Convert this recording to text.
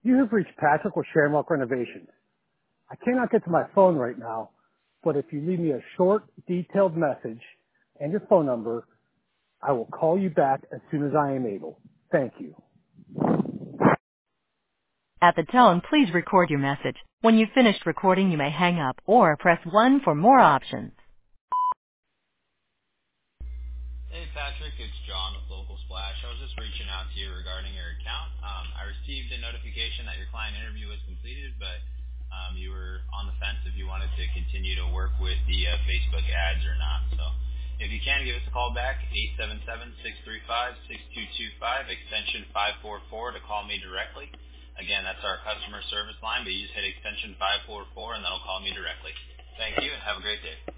You have reached Patrick with Shamrock Renovations. I cannot get to my phone right now, but if you leave me a short, detailed message and your phone number, I will call you back as soon as I am able. Thank you. At the tone, please record your message. When you've finished recording, you may hang up or press 1 for more options. Hey Patrick, it's John with Local Splash. I was just reaching out to you regarding your account. I received a notification that your client interview was completed, but you were on the fence if you wanted to continue to work with the Facebook ads or not. So if you can, give us a call back, 877-635-6225, extension 544 to call me directly. Again, that's our customer service line, but you just hit extension 544 and that'll call me directly. Thank you and have a great day.